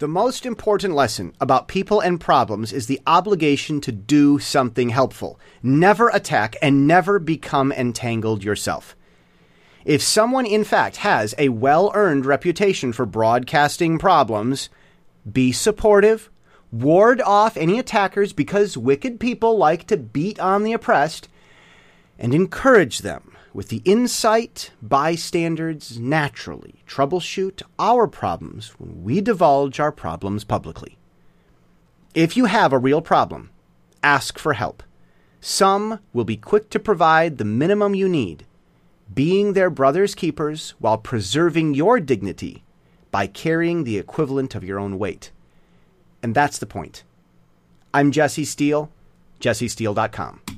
The most important lesson about people and problems is the obligation to do something helpful. Never attack and never become entangled yourself. If someone, in fact, has a well-earned reputation for broadcasting problems, be supportive, ward off any attackers because wicked people like to beat on the oppressed, and encourage them with the insight bystanders naturally troubleshoot our problems when we divulge our problems publicly. If you have a real problem, ask for help. Some will be quick to provide the minimum you need, being their brother's keepers while preserving your dignity by carrying the equivalent of your own weight. And that's the point. I'm Jesse Steele, jessesteele.com.